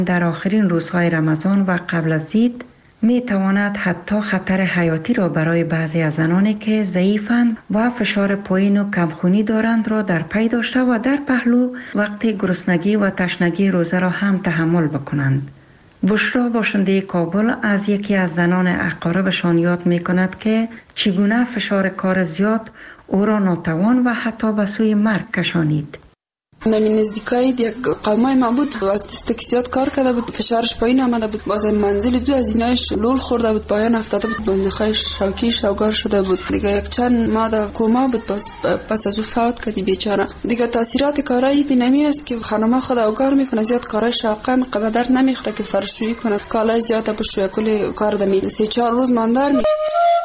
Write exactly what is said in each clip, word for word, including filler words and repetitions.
در آخرین روزهای رمضان و قبل از عید می تواند حتی خطر حیاتی را برای بعضی از زنانی که ضعیفند و فشار پایین و کمخونی دارند را در پی داشته و در پهلو وقت گرسنگی و تشنگی روزه را هم تحمل بکنند. بشرا باشنده کابل از یکی از زنان اقاربشان یاد می کند که چگونه فشار کار زیاد او را ناتوان و حتی به سوی مرگ کشانید. نمی نزدیکای یک قومای ما بود، از دست زیاد کار کرده بود، فشارش پایین آمده بود، باز منزل دو از اینایش لول خورده بود، پایان افتاده بود، باز نخایش شوکی شوگار شده بود دیگه. یک چند ماه در کوما بود، باز پس از او فوت کردی بیچاره دیگه. تاثیرات کارایی دی نمی است که خانم خود اوگار میکنه، زیاد کارای شاقه قدر نمیخوره که فرشویی کنه، کالای زیاد بشویه، کلی کار دمی سه چهار روز ماندار می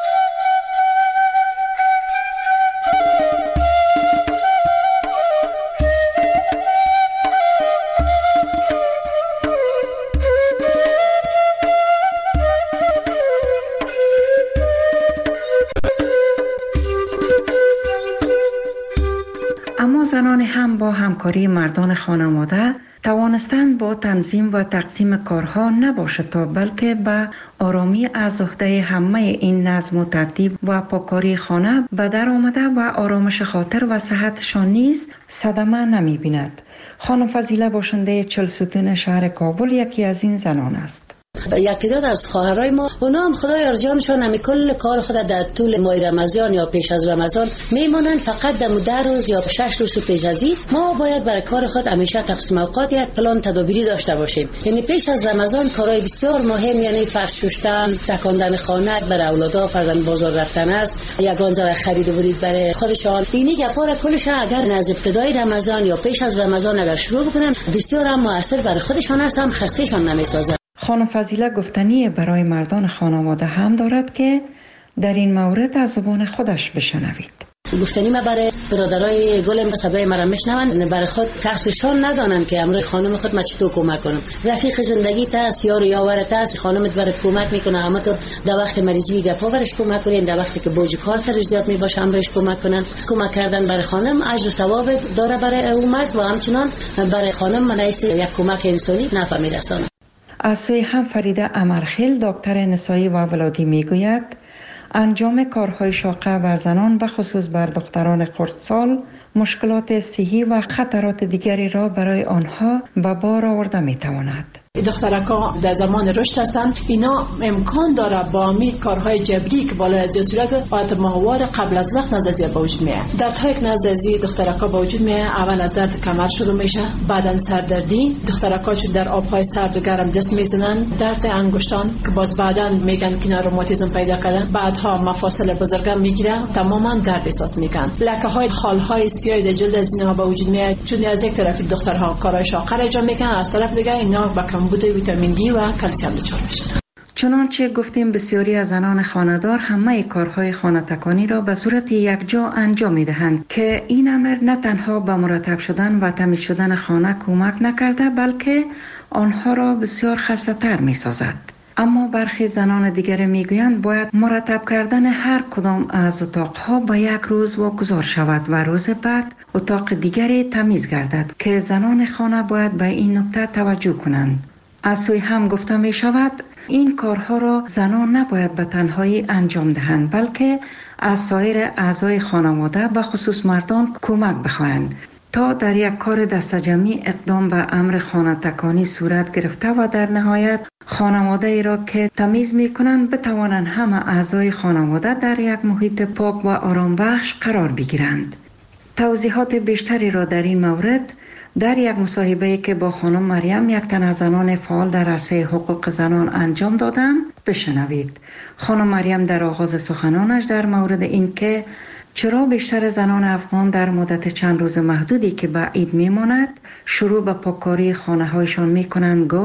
زنان هم با همکاری مردان خانواده توانستند با تنظیم و تقسیم کارها نباشد تا بلکه به آرامی از عهده همه این نظم و ترتیب و پاکاری خانه به در آمده و آرامش خاطر و صحتشان نیز صدمه نمی بیند. خانم فضیله باشنده چهل ستون شهر کابل یکی از این زنان است. یکی داد از خواهرای ما اونا هم خدای ارجانشان همی کل کار خود در طول ماه رمضان یا پیش از رمضان میمونن، فقط در ده روز یا شش روز پیش از عید ما باید برای کار خود همیشه تقسیم اوقات یک پلان تدابیری داشته باشیم. یعنی پیش از رمضان کارهای بسیار مهم، یعنی فرش شستن، تکاندن خانه برای اولادا، فرزند بازار رفتن است، یگان ذره خرید و ورود برای خودشان، اینی گپا کلش اگر از ابتدای رمضان یا پیش از رمضان اگر شروع بکنن بسیار هم موثر برای خودشان است، هم خستهشان نمیسازه. خانم فضیله گفتنی برای مردان خانواده هم دارد که در این مورد از زبان خودش بشنوید. گفتنی ما برای برادرای گلم صدای مرا میشنون، برای خود کسشان ندانن که امروز خانم خود ما چطور کمک کنم. رفیق زندگی تاست، یار یاورت است، خانمت برات کمک میکنه، اما تو در وقت مریضی گپا برش کمک کنین، در وقتی که بوج کار سرش زیاد میباشه هم برش کمک کنن. کمک کردن برای خانم اجر و ثواب داره برای او مرد و همچنان برای خانم منیس یک کمک انسانی نفع میرسونه. از سوی هم فریده امرخیل دکتر نسایی و ولادی میگوید انجام کارهای شاقه بر زنان به خصوص بر دختران خردسال مشکلات صحی و خطرات دیگری را برای آنها به بار آورده میتواند. دخترکا در زمان رشد هستند، اینا امکان داره با می کارهای جبری که بالا از صورت آت ماهوار قبل از وقت نزدیک به وجود میاد. دردهای که نزدیک دخترکا به وجود میاد، اول از درد کمر شروع میشه، بعدن سردردی، دخترکا چون در آبهای سرد و گرم دست میزنن، درد انگشتان که باز بعدن میگن که روماتیسم پیدا کرده، بعدها مفاصل بزرگ میگیره، تماما درد احساس میکنن. لکه های خالهای سیاه در جلد از اینها به وجود میاد، چون از یک طرف دخترها کارهای شاقه انجام میکنن، از طرف دیگه اینا با کمبود ویتامین دی و کلسیم دچار میشن. چنانچه گفتیم بسیاری از زنان خانه‌دار همه کارهای خانه تکانی را به صورت یکجا انجام میدهند که این امر نه تنها به مرتب شدن و تمیز شدن خانه کمک نکرده بلکه آنها را بسیار خسته‌تر میسازد. اما برخی زنان دیگر میگویند باید مرتب کردن هر کدام از اتاقها به یک روز واگذار شود و روز بعد اتاق دیگری تمیز گردد که زنان خانه باید به این نکته توجه کنند. از سوی هم گفته می شود این کارها را زنان نباید به تنهایی انجام دهند بلکه از سایر اعضای خانواده به خصوص مردان کمک بخواهند تا در یک کار دستجمعی اقدام به امر خانه تکانی صورت گرفته و در نهایت خانواده ای را که تمیز می کنند بتوانند همه اعضای خانواده در یک محیط پاک و آرام بخش قرار بگیرند. توضیحات بیشتری را در این مورد در یک مصاحبه‌ای که با خانم مریم یک تن از زنان فعال در عرصه حقوق زنان انجام دادم بشنوید. خانم مریم در آغاز سخنانش در مورد این که چرا بیشتر زنان افغان در مدت چند روز محدودی که به عید میماند شروع به پاککاری خانه‌هایشان میکنند گفت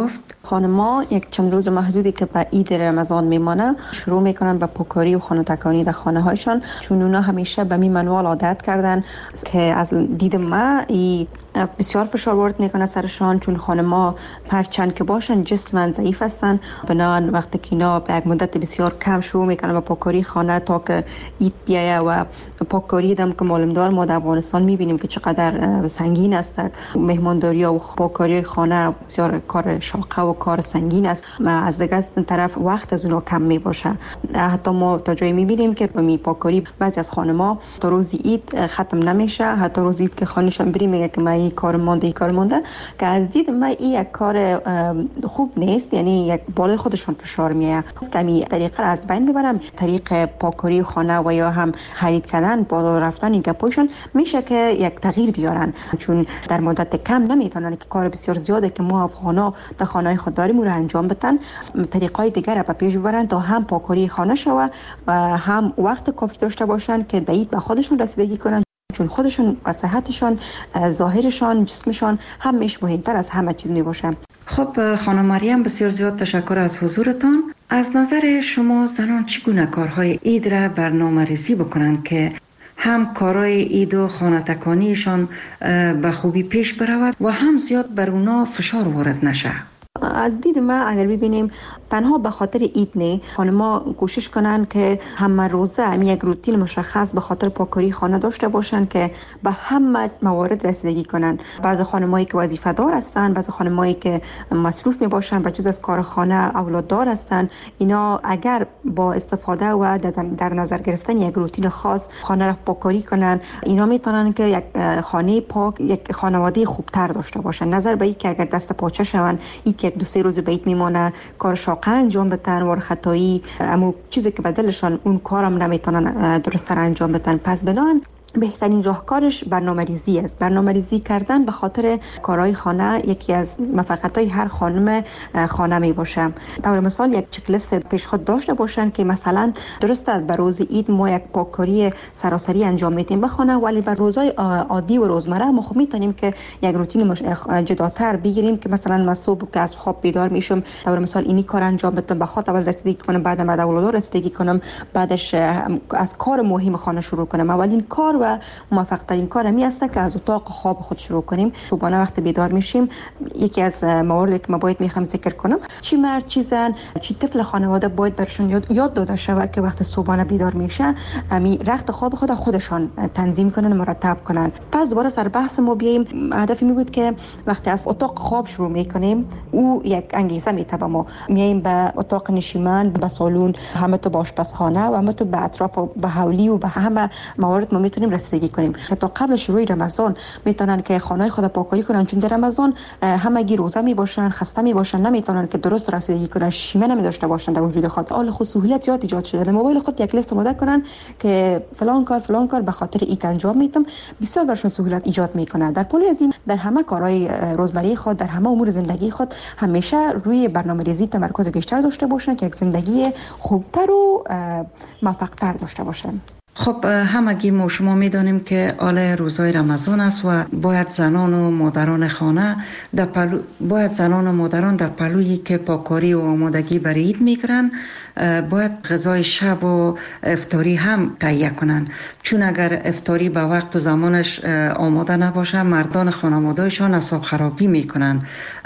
خانم‌ها یک چند روز محدودی که به عید رمضان میمانه شروع میکنن به پاکاری و خانه تکانی در خانه هایشان، چون اونا همیشه به می منوال عادت کردن که از دید ما ای بسیار فشار وارد میکنه سرشان، چون خانم‌ها هرچند که باشن جسماً ضعیف هستن، بنابراین وقتی که اینا به یک مدت بسیار کم شروع میکنن به پاکاری خانه تا که عید بیایه و پاکاری دم که معلوم دار ما در افغانستان میبینیم که چقدر سنگین است. مهمانداری و پاکاری خانه بسیار کار شاقه و کار سنگین است و از دیگه طرف وقت از اونها کم میباشه. حتی ما تا جایی میبینیم که می پاکاری بعضی از خانم‌ها تا روز عید ختم نمیشه، حتی روز عید که خانه‌شان بریم میگه که من این کار مونده این کار مونده، که از دید من این یک کار خوب نیست، یعنی یک بالای خودشان فشار میاد. کمی طریقه از بین ببرم، طریق پاکاری خانه و یا هم خرید کردن بازار رفتن این گپایشان میشه که یک تغییر بیارن، چون در مدت کم نمیتونن که کار بسیار زیاده که ما افغانا در خانه خود داریم رو انجام بدن، طریقای دیگر را به پیش ببرن تا هم پاکاری خانه شوه و هم وقت کافی داشته باشن که دید به خودشون رسیدگی کنن، چون خودشون و صحتشان، ظاهرشان، جسمشان همیشه مهمتر از همه چیز می باشه. خب خانم مریم، بسیار زیاد تشکر از حضورتان. از نظر شما زنان چگونه کارهای عید را برنامه‌ریزی بکنند که هم کارهای عید و خانه تکانیشان به خوبی پیش برود و هم زیاد بر اونا فشار وارد نشه؟ از دید ما اگر ببینیم تنها به خاطر عید نه، خانم‌ها کوشش کنن که همه روزه هم یک روتین مشخص به خاطر پاکاری خانه داشته باشن که به همه موارد رسیدگی کنن. بعضی خانمایی که وظیفه دار هستن، بعضی خانمایی که مصروف می باشن بجز از کار خانه اولاد دار هستن، اینا اگر با استفاده و در نظر گرفتن یک روتین خاص خانه را پاکاری کنن، اینا میتونن که یک خانه پاک، یک خانواده خوبتر داشته باشن. نظر به این که اگر دست پاچه شون، یک یک دو سه روز بیت میمونه، کار شاقه انجام بدن و خطایی اما چیزی که بدلشان اون کارم نمیتونن درست انجام بدن. پس بنان بهترین راهکارش برنامه‌ریزی است. برنامه‌ریزی کردن به خاطر کارهای خانه یکی از موفقیت‌های هر خانم خانه می باشه. در مثال یک چک لیست پیش خود داشته باشن که مثلا درست از بر روز عید ما یک پاککاری سراسری انجام میدیم به خانه، ولی بر روزهای عادی و روزمره ما خب میتونیم که یک روتین جداتر بگیریم که مثلا من صبح که از خواب بیدار میشم در مثال اینی کار انجام بدم، به خاطر اول رسیدگی کنم، بعد بعد اولاد رسیدگی کنم، بعدش از کار مهم خانه شروع کنم. اولین کار و موفق ترین کار می است که از اتاق خواب خود شروع کنیم. صبحانه وقت بیدار میشیم، یکی از مواردی که ما باید میخوام ذکر کنم، چی مرد چی زن چی طفل خانواده باید برشون یاد, یاد داده شود که وقت صبحانه بیدار میشه می رخت خواب خود خودشان تنظیم کنن، مرتب کنن. پس دوباره سر بحث ما بیایم. هدفی می بود که وقتی از اتاق خواب شروع میکنیم او یک انگیزه میته به ما، میایم به اتاق نشیمن، به سالن، همه تو به آشپزخانه و همه تو به اطراف و به حولی و به همه موارد ما میتونیم رسیدگی کنیم. تا قبل شروع رمضان میتونن که خانه خود پاکاری کنن، چون در رمضان همگی روزه می باشن، خسته می باشن، نمیتونن که درست رسیدگی کنن، شیمه نمی داشته باشن در وجود خود. حال خود سهولت زیاد ایجاد شده. در موبایل خود یک لیست آماده کنن که فلان کار فلان کار به خاطر ایت انجام میدم، بسیار برشون سهولت ایجاد میکنه. در پلی از این در همه کارهای روزمره خود، در همه امور زندگی خود همیشه روی برنامه‌ریزی تمرکز بیشتر داشته باشن که یک زندگی خوبتر و موفق‌تر داشته باشن. خب همگی ما شما میدانیم که آل روزای رمضان است و باید زنان و مادران خانه در پلو باید زنان و مادران در پلویی که پاکاری و آمادگی برای عید میکنن باید غذای شب و افطاری هم تهیه کنن، چون اگر افطاری به وقت و زمانش آماده نباشه مردان خانواده‌شان اعصاب خرابی میکنن.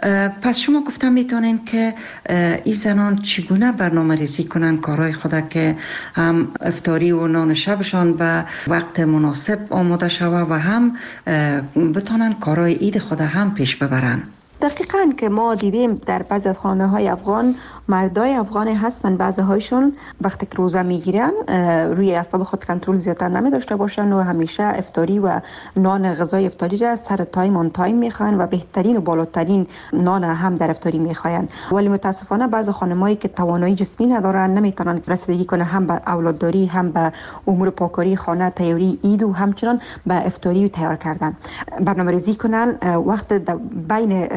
پس شما گفتم میتونین که این زنان چگونه برنامه‌ریزی کنن کارهای خود که هم افطاری و نان شبشان به وقت مناسب آماده شوه و هم بتونن کارهای عید خود هم پیش ببرن. دقیقاً که ما دیدیم در بعضی از خانه های افغان، مردای افغان هستن بعضی هایشون وقتی که روزه میگیرن روی اعصاب خود کنترل زیادتر نمی داشته باشن و همیشه افطاری و نان غذای افطاری را سر تایم آن تایم میخوان و بهترین و بالاترین نان هم در افطاری میخوان. ولی متاسفانه بعضی خانمایی که توانایی جسمی ندارن نمیتونن رسیدگی کنن هم به اولادداری، هم به امور پاکاری خانه، تیاری عید و همچنان به افطاری تیار کردن. برنامه‌ریزی کنن وقت بین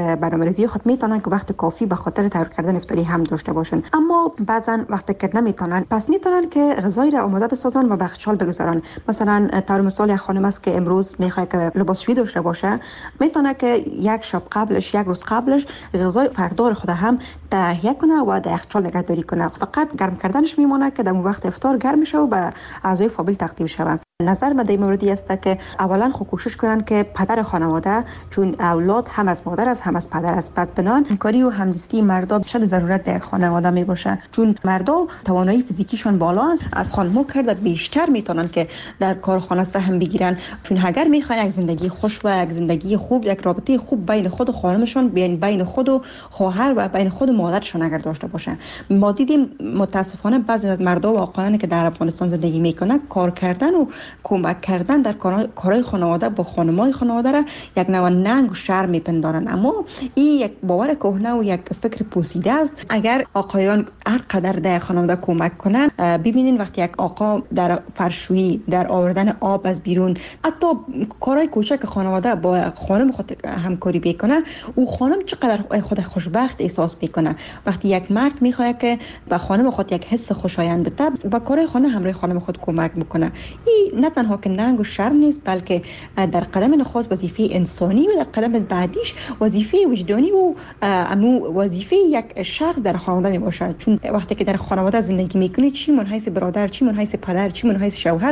برنامه‌ریزی خود میتونن که وقت کافی به خاطر تیار کردن افطاری هم داشته باشن، اما بعضا وقتی که نمیتونن پس میتونن که غذای را آماده بسازن و به یخچال بگذارن. مثلا طور مثال یک خانم است که امروز میخواد که لباسشویی داشته باشه، میتونه که یک شب قبلش یک روز قبلش غذای فردا خود هم تهیه کنه و در یخچال نگهداری کنه. فقط گرم کردنش میمونه که در وقت افطار گرم شه و به اعضای فامیل تقدیم شود. نظر من در این موردی است که اولا خود کوشش کنن که پدر خانواده، چون اولاد هم از مادر است هم از پدر است، پس بنان همکاری و همدستی مردا بیشتر ضرورت در خانواده می باشه، چون مردا توانایی فیزیکیشان بالا است، از خانم‌ها کرده بیشتر میتونن که در کارخانه سهم بگیرن، چون اگر میخوان یک زندگی خوش و یک زندگی خوب، یک رابطه خوب بین خود و خانمشون، بین بین خود و خواهر و بین خود و مادرشون اگر داشته باشن. ما دیدیم متاسفانه بعضی از مردا و آقایانی که در افغانستان زندگی میکنن کار کردن و کمک کردن در کارهای خانواده با خانمای خانواده را یک نوع ننگ و شرم میپندارن، اما این یک باور کهنه و یک فکر پوسیده است. اگر آقایان هر قدر در خانواده کمک کنن، ببینین وقتی یک آقا در فرشویی، در آوردن آب از بیرون، حتی کارهای کوچک خانواده با خانم خود همکاری بکنه، او خانم چقدر خود خوشبخت احساس میکنه. وقتی یک مرد میخواد که به خانم خود یک حس خوشایند بده، با کارهای خانه همراه خانم خود کمک بکنه، این نه تنها که ننگ و شرم نیست، بلکه در قدم نخست وظیفه انسانی و در قدم بعدیش وظیفه وجدانی و امو وظیفه یک شخص در خانواده می باشه. چون وقتی که در خانواده زندگی میکنی، چی من حیث برادر، چی من حیث پدر، چی من حیث شوهر،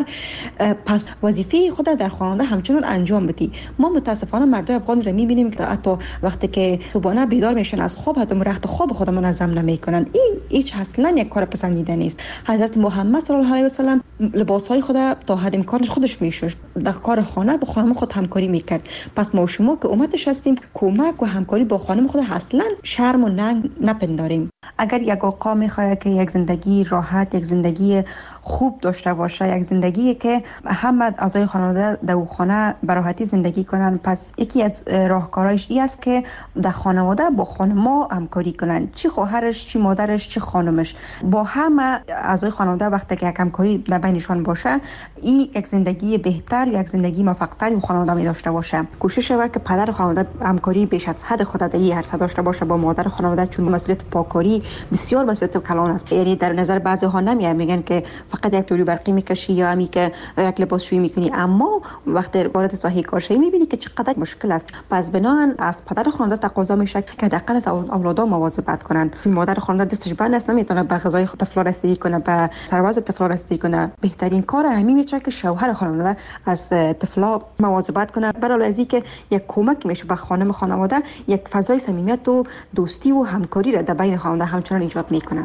پس وظیفه خود در خانواده همچنان انجام بدی. ما متاسفانه مردای افغان را میبینیم که حتی وقتی که صبحانه بیدار میشن از خواب، حتی رخت خواب خود منظم نمیکنن. این هیچ اصلا یک کار پسندیده نیست. حضرت محمد صلی الله علیه و سلم لباسهای خود تا حد امکانش خودش میشوش، در کار خانه با خانم خود همکاری میکرد. پس ما شما که امتش هستیم، کمک و همکاری با خانم خود اصلا شرم و ننگ نپنداریم. اگر یک آقا میخواد که یک زندگی راحت، یک زندگی خوب داشته باشه، یک زندگی که همه اعضای خانواده در خانه به راحتی زندگی کنن، پس یکی از راهکارهایش این است که در خانواده با خانم‌ها همکاری کنن، چی خواهرش، چی مادرش، چی خانمش، با همه اعضای خانواده وقتی که یک همکاری در بینشان باشه، این یک زندگی بهتر، یک زندگی موفق‌تر و خانواده می داشته باشه. کوشش شود که پدر خانواده همکاری بیش از حد خود در این عرصه داشته باشه با مادر خانواده، چون مسئولیت پاکاری بسیار مسئولیت کلان است. یعنی در نظر بعضی ها نمیاد، میگن که فقط یک جلو برقی میکشی یا همی که یک لباسشویی میکنی، اما وقتی وارد ساحه کارشویی میبینی که چقدر مشکل است. پس بنابراین از پدر خانواده تقاضا میشه که حداقل از اولادها مواظبت کنن، چون مادر خانواده دستش بند است، نمیتونه به غذای طفل رسیدگی کنه، به سرباز طفل رسیدگی کنه. بهترین کار همین میشه که شوهر خانواده از طفلا مواظبت کنه، برای از اینکه یک کمک میشه به خانم خانواده، یک فضای صمیمیت و دوستی و همکاری را در بین خانواده همچنان ایجاد میکنه.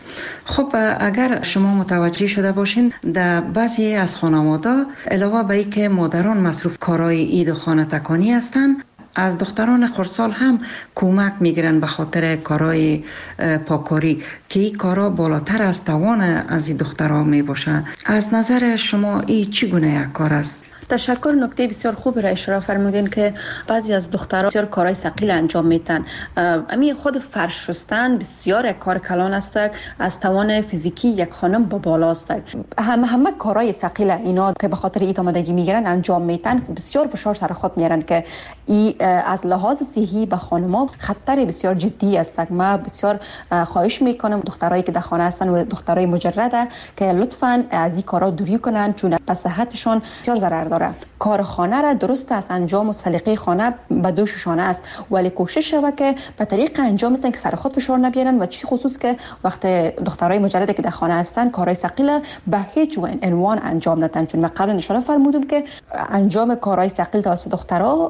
خب اگر شما متوجه شده باشین، در بعضی از خانواده علاوه بر اینکه مادران مصروف کارهای عید و خانه تکانی هستند، از دختران خردسال هم کمک میگیرن به خاطر کارهای پاکاری که این کارا بالاتر از توان از این دخترها می باشه. از نظر شما این چگونه یک کار است؟ تشکر. نکته بسیار خوب را اشاره فرمودین که بعضی از دخترها بسیار کارهای ثقیل انجام میدن. امی خود فرش شستن بسیار یک کار کلان است، از توان فیزیکی یک خانم با بالا است. همه همه کارهای ثقیل اینا که به خاطر ایت آمادگی میگیرن انجام میدن، بسیار فشار سر خود میارن که ای از لحاظ صحی به خانم‌ها خطر بسیار جدی است. ما بسیار خواهش میکنم دخترایی که در خانه هستن و دخترای مجرده که لطفاً از این کارا دوری کنن، چون به صحتشون بسیار ضرر داره. کار خانه را درست از انجام و سلیقه خانه به دوششانه است، ولی کوشش شود که به طریق انجام میتن که سر خود فشار نبیارن، و چیز خصوص که وقت دخترای مجرده که در خانه هستن کارهای ثقیل به هیچ عنوان انجام ندن، چون من قبلا اشاره فرمودم که انجام کارهای ثقیل توسط دخترها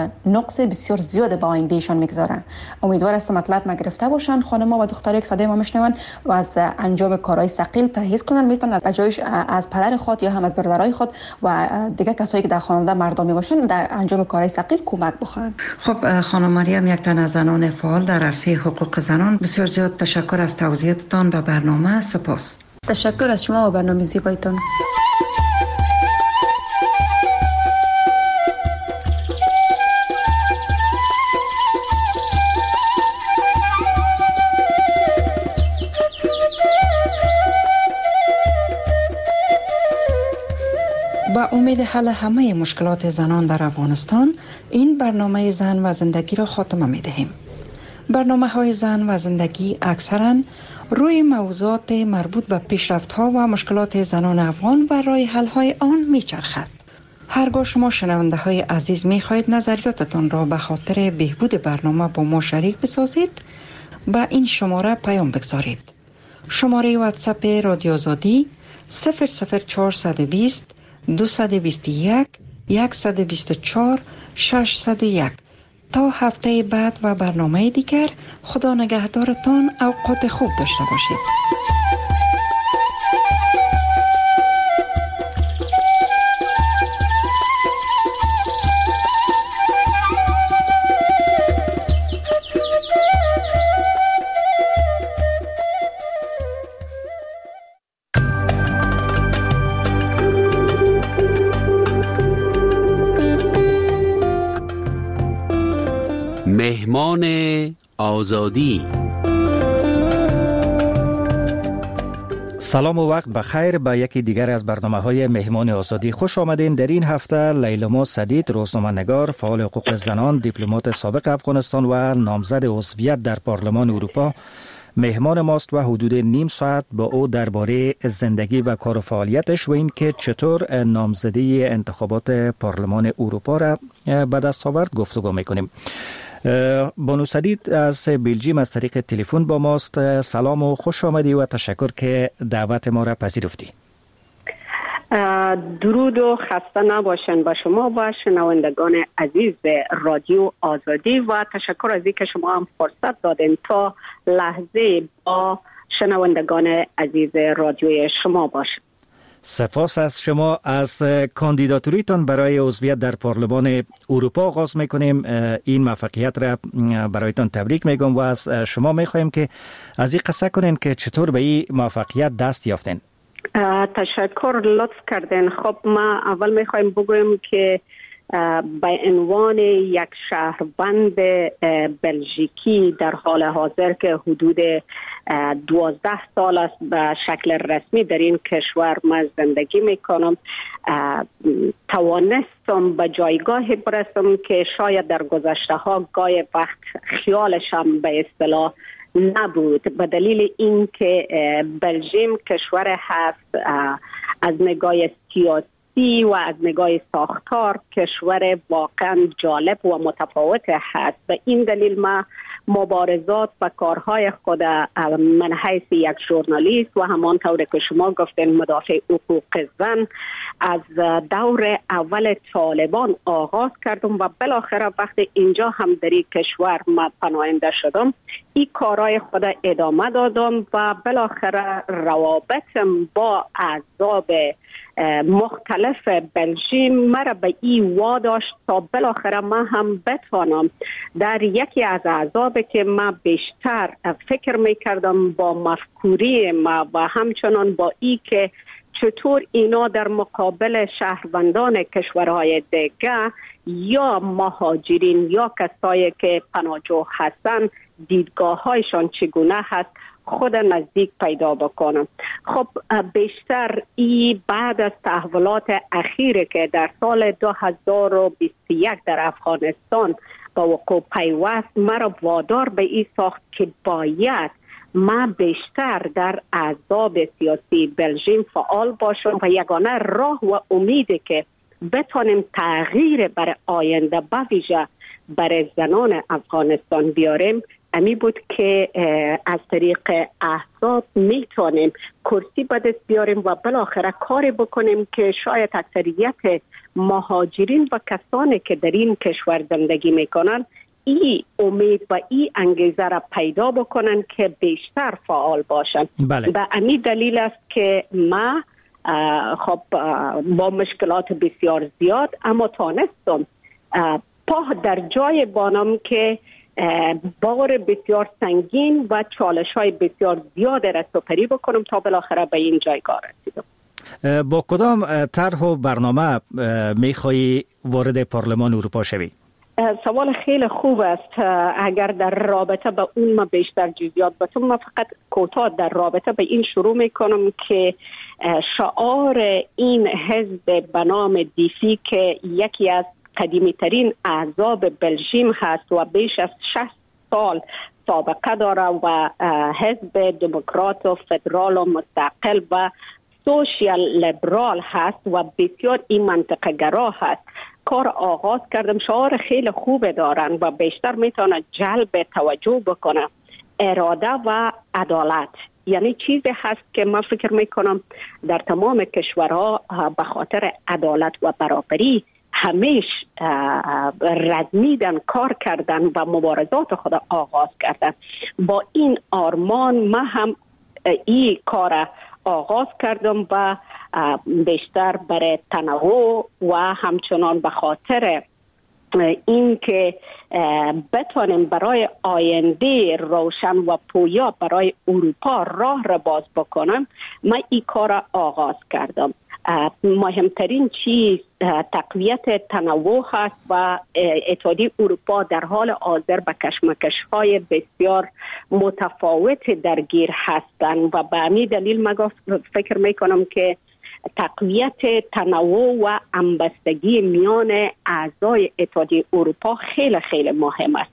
نقص بسیار زیاد به آیندهشان میگذاره. امیدوار هستم مطلب ما گرفته باشن خانم‌ها و دخترایی که صدای ما میشنون و از انجام کارهای ثقیل پرهیز کنن، میتونن از جایش از پدر خود یا هم از برادرای خود و دیگه کسایی که در خانواده مردمی باشن در انجام کارهای ثقیل کمک بخواهند. خب خانم مریم، یک تن از زنان فعال در عرصه حقوق زنان، بسیار زیاد تشکر از توضیحاتتان به برنامه. سپاس. تشکر از شما و برنامه زیبایتان. با امید حل همه مشکلات زنان در افغانستان این برنامه زن و زندگی را خاتمه می دهیم. برنامه های زن و زندگی اکثرا روی موضوعات مربوط به پیشرفت ها و مشکلات زنان افغان و راه حل های آن می چرخد. هرگاه شما شنونده های عزیز می خواهید نظریاتتان را به خاطر بهبود برنامه با ما شریک بسازید، با این شماره پیام بگذارید. شماره واتساپ رادیو آزادی صفر صفر چهارصد و بیست دویست و بیست و یک صد و بیست و چهار ششصد و یک. تا هفته بعد و برنامه دیگر، خدا نگهدارتان. اوقات خوب داشته باشید. مهمان آزادی. سلام و وقت بخیر به یکی دیگر از برنامه‌های مهمان آزادی. خوش آمدین. در این هفته لیلما سدید، روزنامه‌نگار، فعال حقوق زنان، دیپلمات سابق افغانستان و نامزد عضویت در پارلمان اروپا مهمان ماست و حدود نیم ساعت با او درباره زندگی و کار و فعالیتش و این که چطور نامزدی انتخابات پارلمان اروپا را به دست آورد گفتگو می‌کنیم. بانو سدید از بلژیم از طریق تلفن با ماست. سلام و خوش آمدی و تشکر که دعوت ما را پذیرفتی. درود و خسته نباشن با شما و شنوندگان عزیز رادیو آزادی و تشکر از اینکه شما هم فرصت دادین تا لحظه با شنوندگان عزیز رادیوی شما باشیم. سپاس از شما. از کاندیداتوریتان برای عضویت در پارلمان اروپا آغاز میکنیم. این موفقیت را برایتان تبریک میگم و از شما میخوایم که از این قصه کنین که چطور به این موفقیت دست یافتین. تشکر، لطف کردین. خب ما اول میخوایم بگویم که به عنوان یک شهروند بلژیکی در حال حاضر که حدود دوازده سال است به شکل رسمی در این کشور من زندگی میکنم، توانستم به جایگاهی برسم که شاید در گذشته ها گاهی وقت خیالشم به اصطلاح نبود، به دلیل اینکه بلژیم کشور هست از نگاه سیاسی و از نگاه ساختار کشور واقعا جالب و متفاوت هست. به این دلیل ما مبارزات و کارهای خود من حیث یک ژورنالیست و همانطور که شما گفتین مدافع حقوق زن از دور اول طالبان آغاز کردم و بالاخره وقتی اینجا هم در این کشور ما پناهنده شدم این کارهای خود ادامه دادم و بالاخره روابطم با احزاب مختلف بلژیم مرا به این واداشت تا بالاخره ما هم بتوانم در یکی از احزاب که ما بیشتر فکر میکردم با مفکوری ما و همچنان با ای که چطور اینا در مقابل شهروندان کشورهای دیگه یا مهاجرین یا کسایی که پناهجو هستن دیدگاه هایشان چگونه هست خود نزدیک پیدا بکنم. خب بیشتر ای بعد از تحولات اخیره که در سال دو هزار و بیست و یک در افغانستان با وقوع پیوست مرا وادار به این ساخت که باید ما بیشتر در احزاب سیاسی بلژیم فعال باشم و یگانه راه و امیده که بتونیم تغییر بر آینده به ویژه برای زنان افغانستان بیاریم امی بود که از طریق احزاب میتونیم کرسی به دست بیاریم و بالاخره کاری بکنیم که شاید اکثریت مهاجرین و کسانی که در این کشور زندگی میکنن ای امید و ای انگیزه را پیدا بکنن که بیشتر فعال باشن. بله. به امی دلیل است که ما خب با مشکلات بسیار زیاد اما تانستم پا در جای بانم که بار بسیار سنگین و چالش های بسیار زیاد را سپری بکنم تا بالاخره به این جایگاه رسیدم. با کدام طرح و برنامه میخوایی وارد پارلمان اروپا شوی؟ سوال خیلی خوب است. اگر در رابطه به اون ما بیشتر جزئیات بتونم، ما فقط کوتاه در رابطه به این شروع میکنم که شعار این حزب به نام دیفی که یکی از قدیمی ترین احزاب بلژیم هست و بیش از شصت سال سابقه داره و حزب دموکرات و فدرال و مستقل و سوشیال لیبرال هست و بسیار این منطقه گرا هست، کار آغاز کردم. شعار خیلی خوب دارن و بیشتر میتونه جلب توجه بکنه. اراده و عدالت یعنی چیزی هست که من فکر میکنم در تمام کشورها به خاطر عدالت و برابری همیش رزمیدن، کار کردن و مبارزات خود آغاز کردن. با این آرمان من هم این کار آغاز کردم و بیشتر برای تنوع و همچنان به خاطر این که بتونیم برای آینده روشن و پویا برای اروپا راه را باز بکنم، من این کار آغاز کردم. مهمترین چیز تقویت تنوع هست و اتحادیه اروپا در حال حاضر به کشمکش‌های بسیار متفاوت درگیر هستند و به همین دلیل من فکر میکنم که تقویت تنوع و همبستگی میان اعضای اتحادیه اروپا خیلی خیلی مهم است.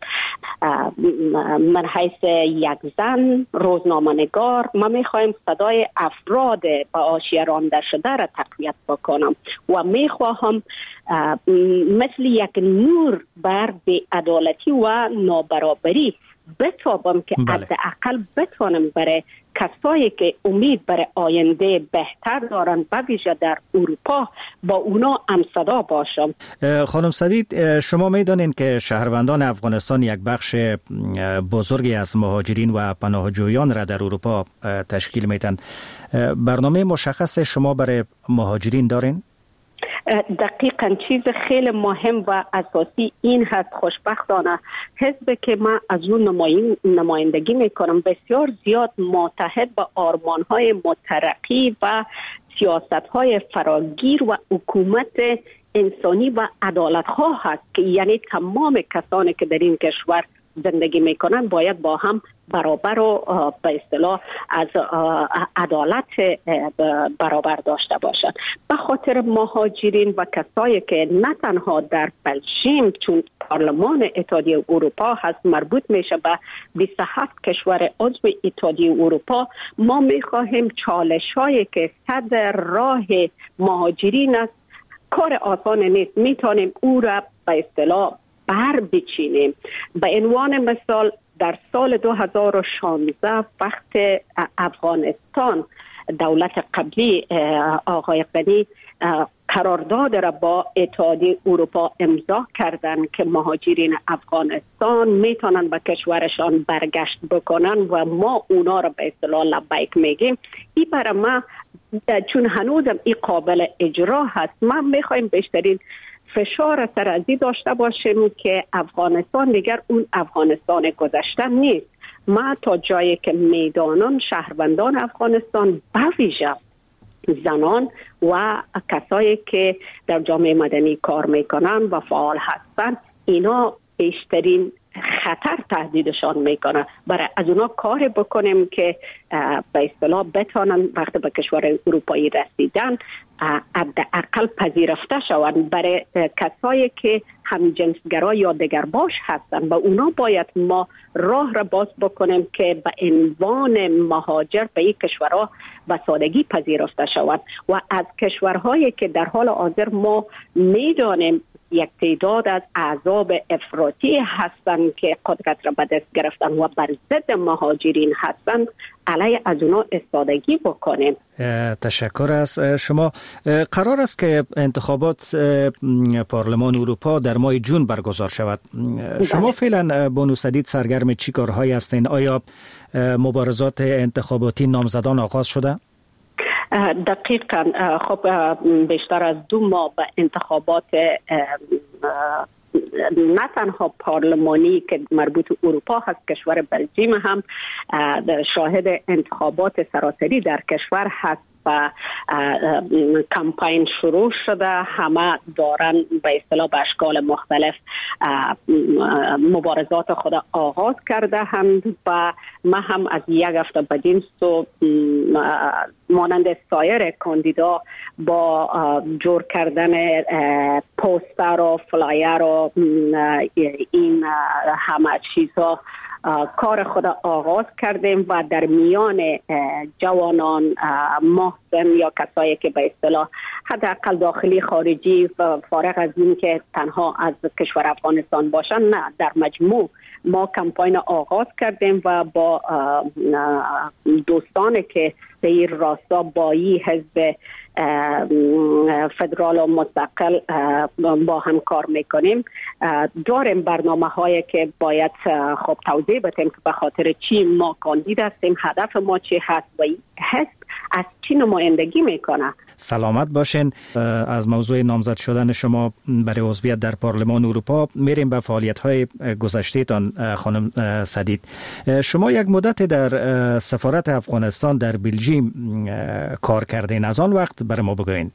من حیث یک زن روزنامه‌نگار من میخوایم صدای افراد با حاشیه رانده شده را تقویت بکنم و میخواهم مثل یک نور بر بی‌عدالتی و نابرابری بتابم که حداقل بتوانم برای کسایی که امید برای آینده بهتر دارن به ویژه در اروپا با اونا همصدا باشم. خانم سدید، شما میدونین که شهروندان افغانستان یک بخش بزرگی از مهاجرین و پناهجویان را در اروپا تشکیل میدن. برنامه مشخص شما برای مهاجرین دارین؟ دقیقاً چیز خیلی مهم و اساسی این هست. خوشبختانه حزب که من از اون نمایندگی میکنم بسیار زیاد متحد با آرمان‌های مترقی و سیاست‌های فراگیر و حکومت انسانی و عدالت‌خواه هست که یعنی تمام کسانی که در این کشور زندگی میکنن باید با هم برابر و به اصطلاح از عدالت برابر داشته باشند. به خاطر مهاجرین و کسایی که نه تنها در بلژیم چون پارلمان اتحادیه اروپا هست مربوط میشه به بیست و هفت کشور عضو اتحادیه اروپا، ما میخواهیم چالش‌هایی که صدر راه مهاجرین است کار آسان نیست، میتونیم او را به اصطلاح بر بچینیم. به عنوان مثال در سال دو هزار و شانزده وقت افغانستان دولت قبلی آقای غنی قرارداد را با اتحادیه اروپا امضا کردند که مهاجرین افغانستان میتونن به کشورشان برگشت بکنن و ما اونا را به اصطلاح لبیک میگیم. این برای ما چون هنوزم این قابل اجرا هست، ما میخوایم بیشترین فشار سرازی داشته باشیم که افغانستان دیگر اون افغانستان گذشته نیست. ما تا جایی که میدانم شهروندان افغانستان به ویژه زنان و کسایی که در جامعه مدنی کار میکنن و فعال هستن اینا بیشترین خطر تهدیدشان میکنه. برای از اونا کار بکنیم که به اصطلاح بتانن وقتی به کشور اروپایی رسیدن حداقل پذیرفته شوند. برای کسایی که همجنسگرا یا دگرباش هستن و اونا باید ما راه را باز بکنیم که به عنوان مهاجر به این کشورها به سادگی پذیرفته شوند. و از کشورهایی که در حال حاضر ما میدانیم یک تعداد از احزاب افراطی هستند که قدرت را به دست گرفتن و بر ضد مهاجرین هستند، علیه از اونا استادگی بکنیم. تشکر از شما. قرار است که انتخابات پارلمان اروپا در ماه جون برگزار شود. شما فعلا بانو سدید سرگرم چی کارهایی هستین؟ آیا مبارزات انتخاباتی نامزدان آغاز شده؟ دقیقاً. خب بیشتر از دو ماه به انتخابات نه تنها پارلمانی که مربوط اروپا هست، کشور بلژیم هم شاهد انتخابات سراسری در کشور هست و کمپین شروع شده. همه دارن به اصطلاح به اشکال مختلف مبارزات خود آغاز کرده هم و ما هم از یک هفته بدین سو مانند سایر کاندیدا با جور کردن پوستر و فلایر و این همه چیزها کار خود آغاز کردیم و در میان جوانان محسن یا کسایی که به اصطلاح حداقل داخلی خارجی و فارغ از این که تنها از کشور افغانستان باشن، نه، در مجموع ما کمپین آغاز کردیم و با دوستانی که به این راستا با این حزب فدرال و مستقل با هم کار میکنیم. داریم برنامه هایی که باید خب توضیح بدیم که به خاطر چی ما کاندید هستیم، هدف ما چی هست و حزب از چی نمایندگی میکنه. سلامت باشین. از موضوع نامزد شدن شما برای عضویت در پارلمان اروپا میریم به فعالیت‌های گذشته تان. خانم سدید، شما یک مدت در سفارت افغانستان در بلژیم کار کردین، از آن وقت برای ما بگوین.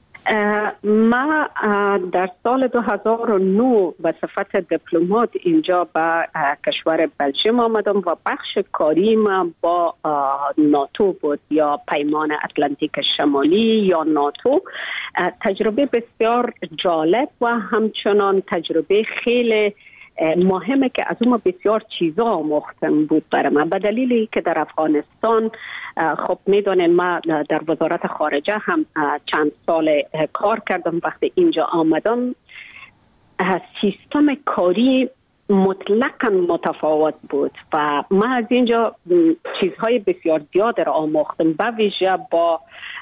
ما در سال دو هزار و نه به صفت دیپلمات اینجا به کشور بلژیم آمدم و بخش کاری ما با ناتو بود یا پیمان اتلانتیک شمالی یا ناتو. تجربه بسیار جالب و همچنان تجربه خیلی مهمه که از اون بسیار چیزا آموختم بود برای من، به دلیلی که در افغانستان خب میدونین ما در وزارت خارجه هم چند سال کار کردم. وقتی اینجا آمدم سیستم کاری مطلقاً متفاوت بود و من از اینجا چیزهای بسیار زیاد را آموختم. به ویژه با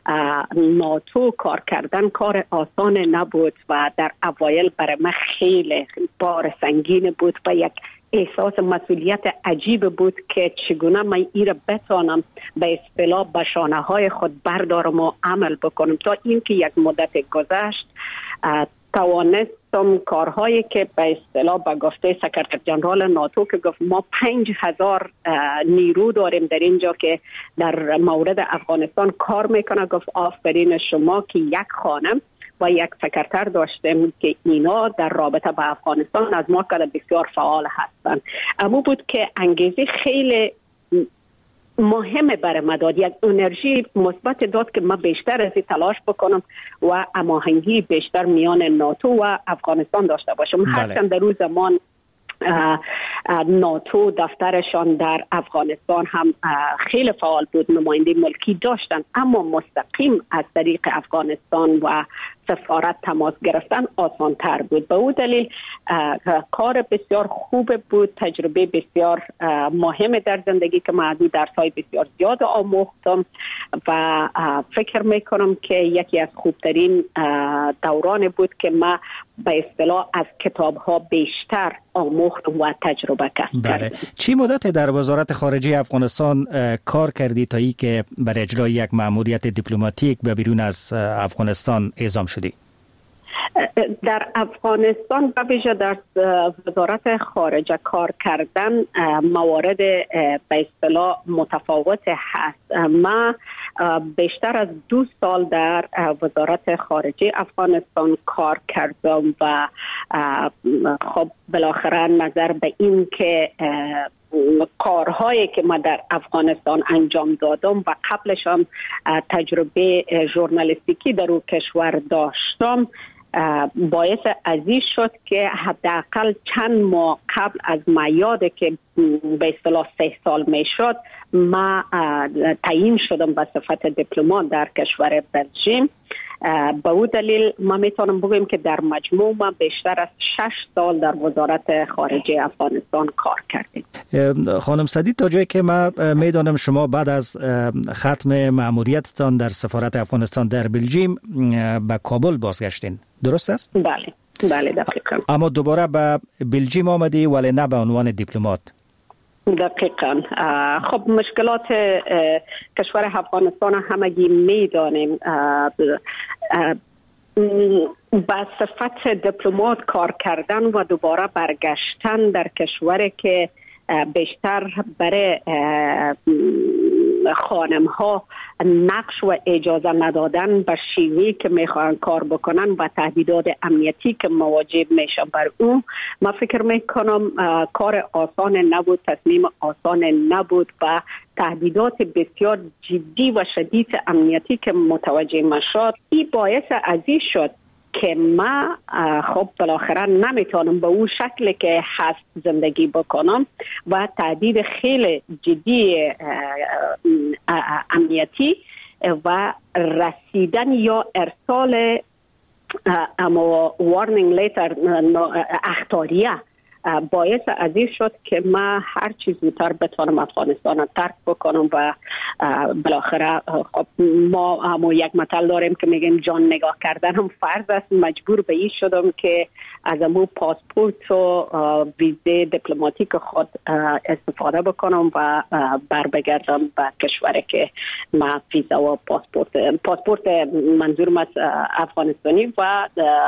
ناتو کار کردن کار آسان نبود و در اوایل برای من خیلی بار سنگین بود و یک احساس مسئولیت عجیب بود که چگونه من این را بتانم به اصطلاح به شانه های خود بردارم و عمل بکنم. تا اینکه یک مدت گذشت توانستم کارهایی که به اصطلاح به گفته سکرتر جنرال ناتو که گفت ما پنج هزار نیرو داریم در اینجا که در مورد افغانستان کار میکنه، گفت آفرین شما که یک خانم و یک سکرتر داشتیم که اینا در رابطه با افغانستان از ما که بسیار فعال هستند. اما بود که انگیزه خیلی مهمه برای من داد، یک انرژی مثبت داد که من بیشتر از این تلاش بکنم و هماهنگی بیشتر میان ناتو و افغانستان داشته باشم. هرچند در روز زمان ناتو دفترشان در افغانستان هم خیلی فعال بود، نماینده ملکی داشتن، اما مستقیم از طریق افغانستان و سفارت تماس گرفتن آسان تر بود. به او دلیل کار بسیار خوب بود، تجربه بسیار مهم در زندگی که من درس‌های بسیار زیاد آموختم و فکر میکنم که یکی از خوبترین دوران بود که من به اصطلاح از کتاب‌ها بیشتر آموختم و تجربه کردم. بله. چی مدت در وزارت خارجه افغانستان کار کردی تا ای که برای اجرای یک مأموریت دیپلماتیک به بیرون از افغانستان اعزام شدی؟ در افغانستان به ویژه در وزارت خارجه کار کردن موارد به اصطلاح متفاوت هست. ما بیشتر از دو سال در وزارت خارجه افغانستان کار کردم و خب بالاخره نظر به این که کارهایی که ما در افغانستان انجام دادم و قبلش هم تجربه ژورنالیستیکی در اون کشور داشتم باعث عزیز شد که حداقل چند ماه قبل از میاده که به اصطلاح سه سال می شد ما تعیین شدم به صفت دیپلمات در کشور بلژیم. به او دلیل ما میتونم بگویم که در مجموع ما بیشتر از شش سال در وزارت خارجه افغانستان کار کردیم. خانم سدید، تا جایی که ما میدانم شما بعد از ختم مأموریتتان در سفارت افغانستان در بلژیم به کابل بازگشتین، درست است؟ بله بله دقیقاً. اما دوباره به بلژیم آمدی ولی نه به عنوان دیپلمات. دقیقاً. خب مشکلات کشور افغانستان همگی میدانیم. با صفت دیپلمات کار کردن و دوباره برگشتن در کشوری که بیشتر برای خانم ها نقش و اجازه ندادن به شیوهی که میخوان کار بکنن و تهدیدات امنیتی که مواجه میشن بر اون، من فکر میکنم کار آسان نبود، تصمیم آسان نبود و تهدیدات بسیار جدی و شدید امنیتی که متوجه ما شد، این باعث عزیز شد که ما خب بالاخره نمیتونم به اون شکل که هست زندگی بکنم و تهدید خیلی جدی امنیتی و رسیدن یا ارسال اما وارنینگ لیتر اخطاریه باعث عزیز شد که ما هر چیز زودتر بتوانم افغانستان رو ترک بکنم و بالاخره خب ما هم یک مثل داریم که میگیم جان نگاه کردن هم فرض است. مجبور به این شدم که از امو پاسپورت و ویزه دیپلماتیک خود استفاده بکنم و بر بگردم به کشوری که ما ویزا و پاسپورت پاسپورت منظورم از افغانستانی و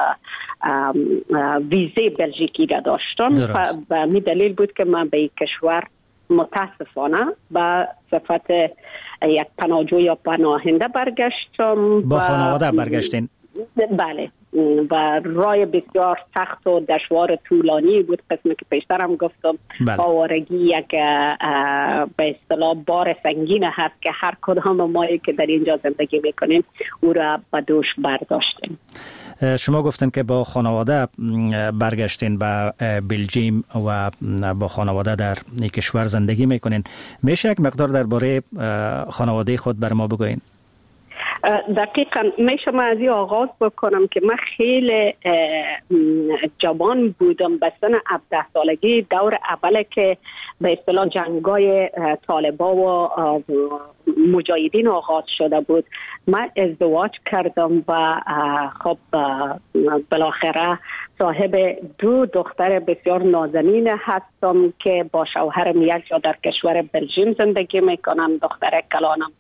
ویزه بلژیکی را داشتم. به همین دلیل بود که من به این کشور متاسفانه به صفت یک پناهجو یا پناهنده برگشتم. با خانواده برگشتین؟ بله، و رای بسیار سخت و دشوار طولانی بود. قسمی که پیشترم گفتم آوارگی یک به اصطلاح بار سنگین هست که هر کدام مایی که در اینجا زندگی میکنیم او را به دوش برداشتیم. شما گفتن که با خانواده برگشتین به بلژیم و با خانواده در این کشور زندگی میکنین. میشه یک مقدار درباره خانواده خود بر ما بگوین؟ دقیقاً میشم از این آغاز بکنم که من خیلی جوان بودم، به سن هفده سالگی، دور اوله که به اصطلاح جنگای طالبا و مجاهدین آغاز شده بود. من ازدواج کردم و خب بالاخره صاحب دو دختر بسیار نازنین هستم که با شوهرم یک جا در کشور بلژیم زندگی میکنم. دختر کلانم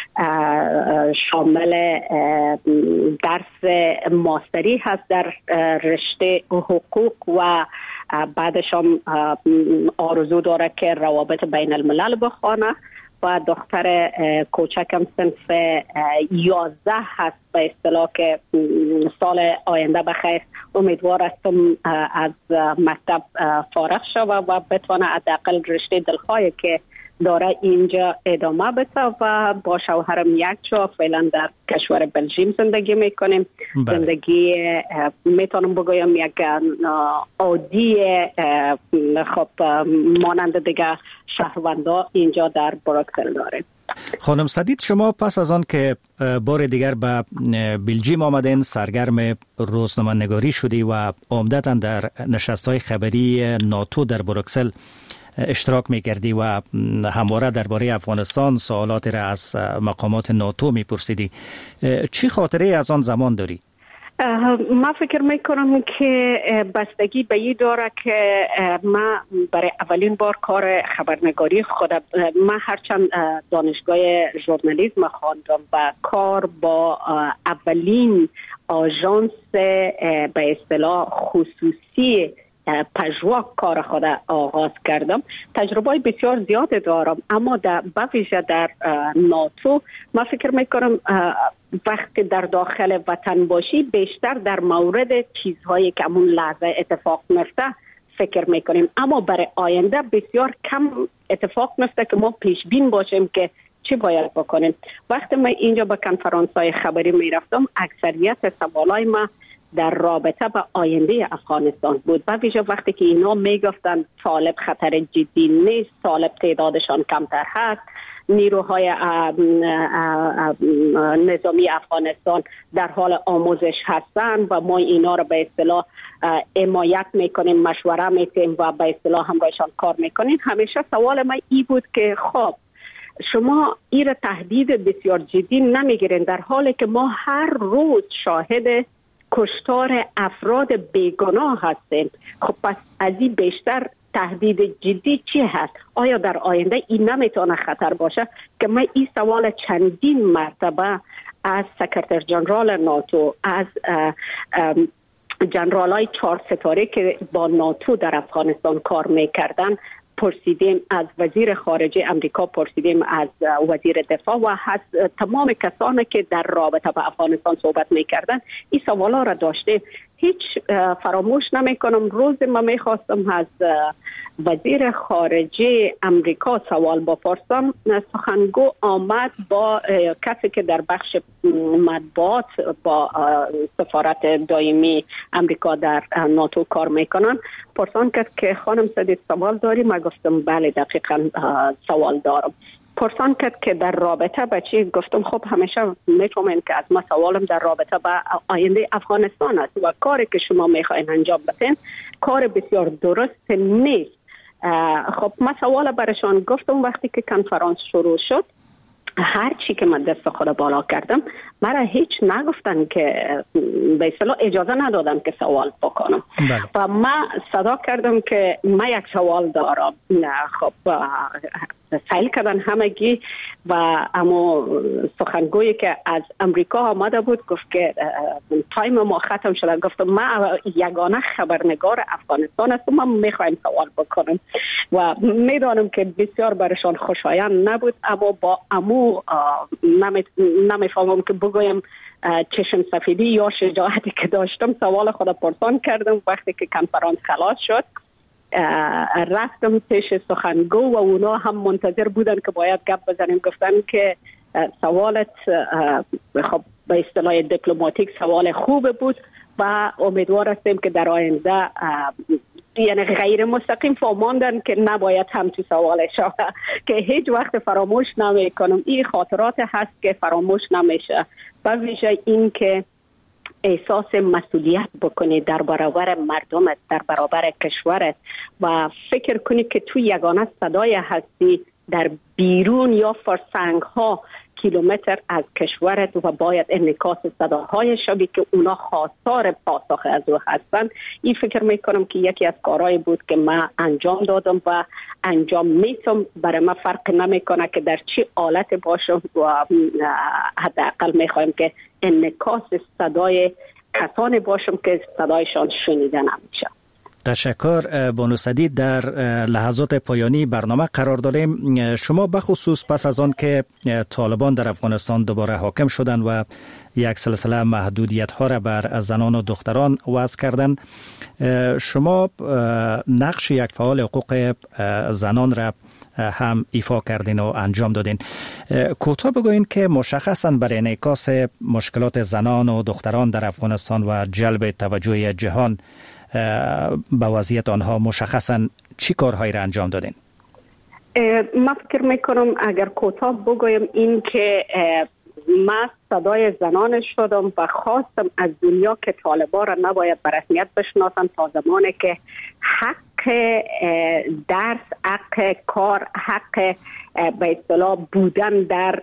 شامل درس ماستری هست در رشته حقوق و بعدش هم آرزو داره که روابط بین الملل بخونه و دختر کوچکم صنف یازده هست به اصطلاح که سال آینده بخیر امیدوار هستم از مکتب فارغ شوه و بتونه حداقل رشته دلخواهی که داره اینجا ادامه بده و با شوهرم یک جا فعلا در کشور بلژیم زندگی میکنیم. بله. زندگی میتونم بگویم یک عادی خب مانند دیگه شهروندا اینجا در بروکسل داریم. خانم سدید، شما پس از آن که بار دیگر به بلژیم آمدین سرگرم روزنامه‌نگاری شدی و عمدتاً در نشست‌های خبری ناتو در بروکسل اشتراک می‌کردی و همواره درباره افغانستان سوالاتی را از مقامات ناتو می‌پرسیدی. چی خاطره از آن زمان داری؟ من فکر میکنم که بستگی به این داره که من برای اولین بار کار خبرنگاری خودم، من هرچند دانشگاه ژورنالیسم خواندم و کار با اولین آژانس به اصطلاح خصوصی پژوا کار خود آغاز کردم. تجربه بسیار زیاد دارم، اما در بویژه در ناتو من فکر میکنم وقتی در داخل وطن باشی بیشتر در مورد چیزهایی که همون لحظه اتفاق میفته فکر میکنیم، اما برای آینده بسیار کم اتفاق میفته که ما پیش بین باشیم که چی باید بکنیم. وقتی من اینجا به کنفرانس‌های خبری میرفتم اکثریت سوالای ما در رابطه با آینده افغانستان بود، و ویژه وقتی که اینا میگفتن طالب خطر جدی نیست، طالب تعدادشان کمتر هست، نیروهای نظامی افغانستان در حال آموزش هستند و ما اینا رو به اصطلاح حمایت میکنیم، مشوره میدیم و به اصطلاح همراهشان کار میکنیم. همیشه سوال من این بود که خب شما این تهدید بسیار جدی نمیگیرین در حالی که ما هر روز شاهد کشتار افراد بیگناه هستیم. خب پس از این بیشتر تهدید جدی چی هست؟ آیا در آینده این نمیتونه خطر باشه؟ که من این سوال چندین مرتبه از سکرتر جنرال ناتو، از جنرالای چهار ستاره که با ناتو در افغانستان کار میکردن پرسیدیم از وزیر خارجه امریکا، پرسیدیم از وزیر دفاع و از تمام کسانی که در رابطه با افغانستان صحبت میکردن این سوالا را داشتیم. هیچ فراموش نمیکنم روز ما میخواستم از وزیر خارجه امریکا سوال بپرسم، سخنگو آمد با کسی که در بخش مطبوعات با سفارت دائمی امریکا در ناتو کار میکنن، پرسان کرد که خانم سدید سوال داری؟ من گفتم بله دقیقا سوال دارم. پرسان کرد که در رابطه با چی؟ گفتم خب همیشه میفهمین که از ما سوالم در رابطه با آینده افغانستان است و کاری که شما میخواین انجام بدین کار بسیار درست نیست. خب من سوال برشان گفتم وقتی که کنفرانس شروع شد هر چی که من دست خود بالا کردم مرا هیچ نگفتن که به اصطلاح اجازه ندادن که سوال بکنم. بله. و من صدا کردم که من یک سوال دارم. خب سایل کردن همگی و اما سخنگویی که از امریکا آمده بود گفت که تایم ما ختم شده. گفتم من یگانه خبرنگار افغانستان هستم، من میخوایم سوال بکنم و میدانم که بسیار برشان خوشایند نبود، اما با امو نمیفهمم که بگویم چشم سفیدی یا شجاعتی که داشتم سوال خود پرسان کردم. وقتی که کنفرانس خلاص شد رفتم پیش سخنگو و اونا هم منتظر بودن که باید گپ بزنیم. گفتن که سوالت خب به اصطلاح دیپلماتیک سوال خوب بود و امیدوار هستیم که در آینده یعنی غیر مستقیم فهماندن که نباید همچی سوال شود که هیچ وقت فراموش نمی کنم. این خاطرات هست که فراموش نمیشه و ویژه این که احساس مسئولیت بکنی در برابر مردمت، در برابر کشورت و فکر کنی که تو یگانه صدای هستی در بیرون یا فرسنگ ها کیلومتر از کشورت و باید انعکاس صداهای شبی که اونا خواستار پاسخ از او هستن. این فکر میکنم که یکی از کارهایی بود که من انجام دادم و انجام میتم. برای من فرق نمیکنه که در چی حالت باشم و حداقل میخوایم که انعکاس صدای کسانی باشم که صدایشان شنیده نمیشه. تشکر بانو سدید. در لحظات پایانی برنامه قرار داریم. شما بخصوص پس از آن که طالبان در افغانستان دوباره حاکم شدند و یک سلسله محدودیت ها را بر زنان و دختران وضع کردند، شما نقش یک فعال حقوق زنان را هم ایفا کردین و انجام دادین. کوتاه بگوین که مشخصاً برای انعکاس مشکلات زنان و دختران در افغانستان و جلب توجه جهان به وضعیت آنها مشخصاً چی کارهایی را انجام دادین؟ من فکر میکنم اگر کوتاه بگویم این که من صدای زنان شدم و خواستم از دنیا که طالبان را نباید به رسمیت بشناسن تا زمانی که حق درس، حق کار، حق به اصطلاح بودن در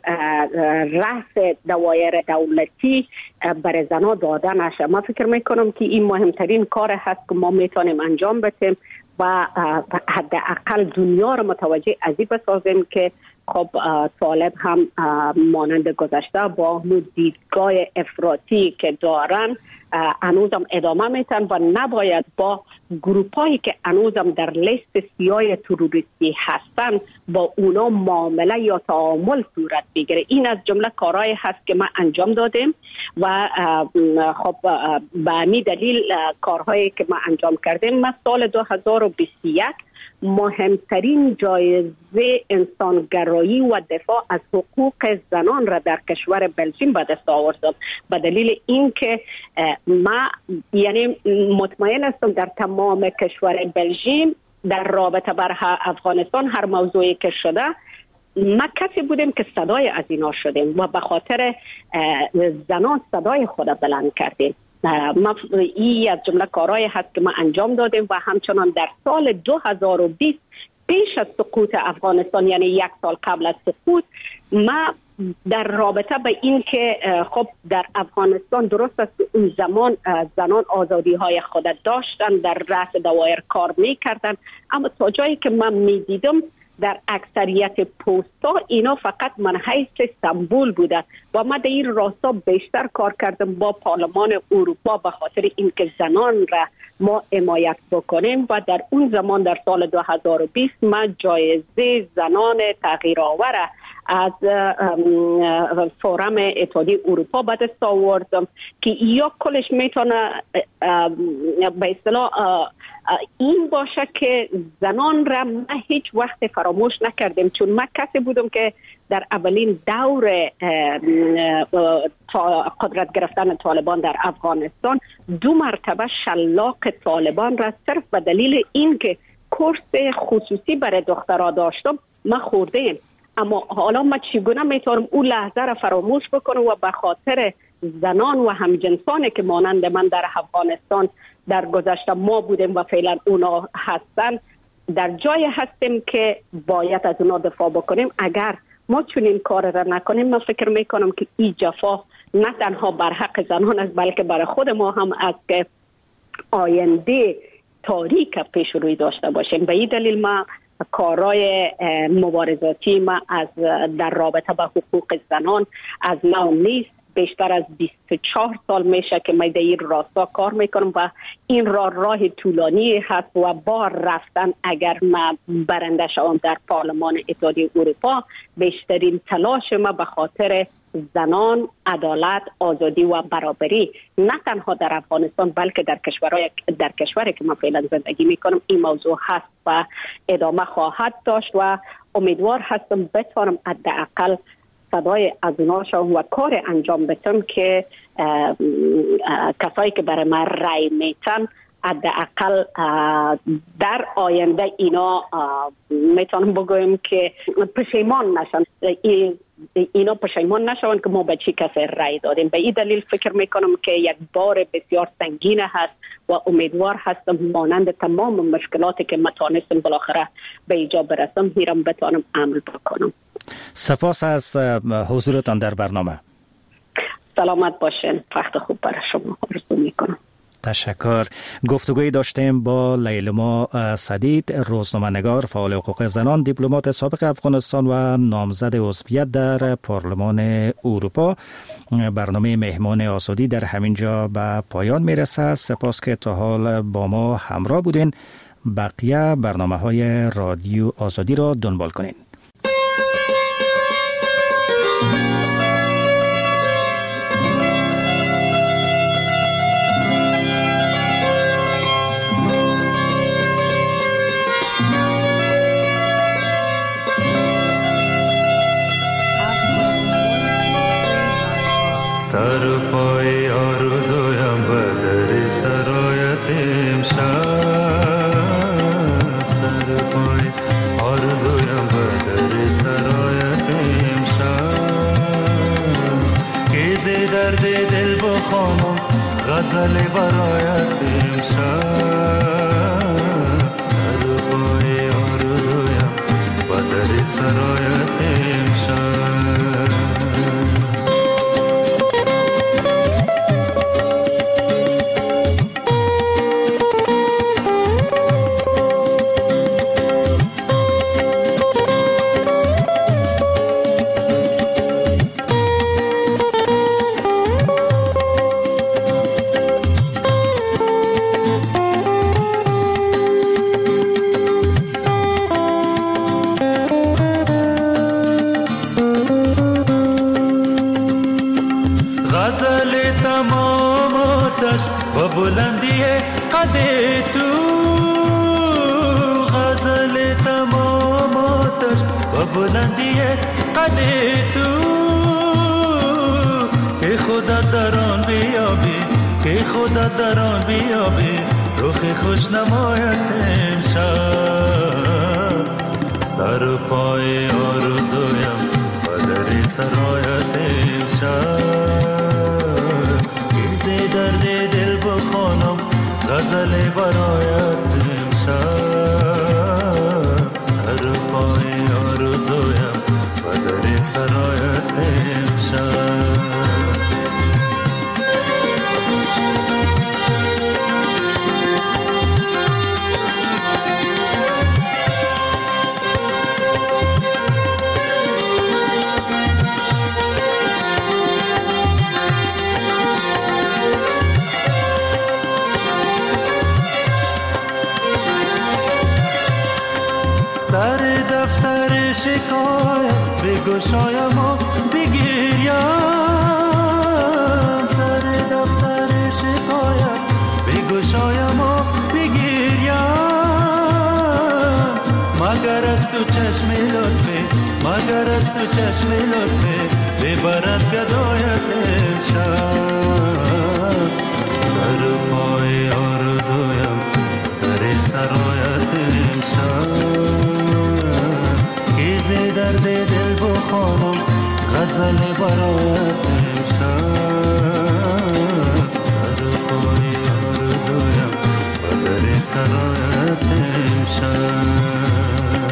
رأس دوایر دولتی برای زنان داده نشه. من فکر میکنم که این مهمترین کار هست که ما میتونیم انجام بدیم و حداقل دنیا را متوجه از این بسازیم که خب طالب هم مانند گذشته با دیدگاه افراطی که دارن هنوزم ادامه میتن و نباید با گروپایی که هنوزم در لیست سیاه تروریستی هستن با اونا معامله یا تعامل صورت بگیره. این از جمله کارهایی هست که ما انجام دادیم و خب به همین دلیل کارهایی که ما انجام کردیم. ما سال دو هزار و بیست و یک مهمترین جایزه انسانگرایی و دفاع از حقوق زنان را در کشور بلژیم به دست آوردم به دلیل اینکه ما یعنی مطمئن هستم در تمام کشور بلژیم در رابطه بر افغانستان هر موضوعی که شده ما کسی بودیم که صدای از اینا شدیم و به خاطر زنان صدای خود بلند کردیم. ما این از جمله کارهایی هست که ما انجام دادیم و همچنان در سال دو هزار و بیست پیش از سقوط افغانستان یعنی یک سال قبل از سقوط ما در رابطه به این که خب در افغانستان درست است اون زمان زنان آزادی های خود داشتن در رأس دوایر کار میکردن، اما تا جایی که من میدیدم در اکثریت پوستا اینا فقط منحیث سمبول بوده و ما در این راستا بیشتر کار کردم با پارلمان اروپا به خاطر اینکه زنان را ما حمایت بکنیم و در اون زمان در سال دو هزار و بیست ما جایزه زنان تغییرآور از فورم اتحادیه اروپا به دست آوردم که یا کلش میتونه به اصطلاح این باشه که زنان را ما هیچ وقت فراموش نکردیم، چون من کسی بودم که در اولین دور قدرت گرفتن طالبان در افغانستان دو مرتبه شلاق طالبان را صرف به دلیل این که کورس خصوصی برای دخترها داشتم ما خوردیم. اما حالا ما چگونه میتونم اون لحظه را فراموش بکنم و به خاطر زنان و همجنسانی که مانند من در افغانستان در گذشته ما بودیم و فعلا اونا هستن در جای هستیم که باید از اونا دفاع بکنیم. اگر ما چنین کار را نکنیم من فکر میکنم که این جفا نه تنها بر حق زنان است بلکه برای خود ما هم است که آینده تاریک پیش روی داشته باشیم. به این دلیل ما کارهای مبارزاتی ما از در رابطه با حقوق زنان از نو نیست. بیشتر از بیست و چهار سال میشه که من در این راستا کار میکنم و این راه راه طولانی هست و با رفتن اگر ما برنده شوم در پارلمان اتحادیه اروپا بیشترین تلاش ما به خاطر زنان، عدالت، آزادی و برابری نه تنها در افغانستان بلکه در کشورهای در کشوری که من فعلا زندگی میکنم این موضوع هست و ادامه خواهد داشت و امیدوار هستم بتوانم حداقل صدای از اونا شوم و کار انجام بدم که اه اه کسایی که برای من رای میتن حداقل در آینده اینا میتونم بگویم که پشیمان نشن، اینا پشیمان نشون که ما به چی کسی رای دادیم. به این دلیل فکر میکنم که یک بار بسیار سنگین هست و امیدوار هستم مانند تمام مشکلاتی که متانستم بالاخره به ایجا برسم میرم بتانم عمل بکنم. سپاس از حضورتان در برنامه. سلامت باشین. وقت خوب برای شما آرزو میکنم. تشکر. گفتگوی داشتیم با لیلما سدید، روزنامه‌نگار، فعال حقوق زنان، دیپلمات سابق افغانستان و نامزد عضویت در پارلمان اروپا. برنامه مهمان آزادی در همین جا به پایان میرسه. سپاس که تا حال با ما همراه بودین. بقیه برنامه‌های رادیو آزادی را دنبال کنین. سر پای آرزویم بدر سرایت امشب، سر پای آرزویم بدر سرایت امشب، گیز درد دل بخوانم غزل برایت امشب، سر پای آرزویم بدر سرایت امشب. و بلندی قد تو غزل تمام آتش و بلندی قد تو که خدا در آن بیابی، که خدا در آن بیابی رخ خوش نمایت امشب، سر پای آرزویم و در سرایت امشب، درد دل بخوانم غزل برایت امشب، سر پای آرزویم و در سرایت امشب. بگشایم و بگیریم سر دفتر شکایت بگشایم و بگیریم مگر از تو چشم لطفه مگر از تو چشم لطفه ببرد گدایت امشب سر و پای آرزویم در سرایت امشب کیزه درد دل بخوانم غزل برایت امشب سر و پای آرزویم در سرایت امشب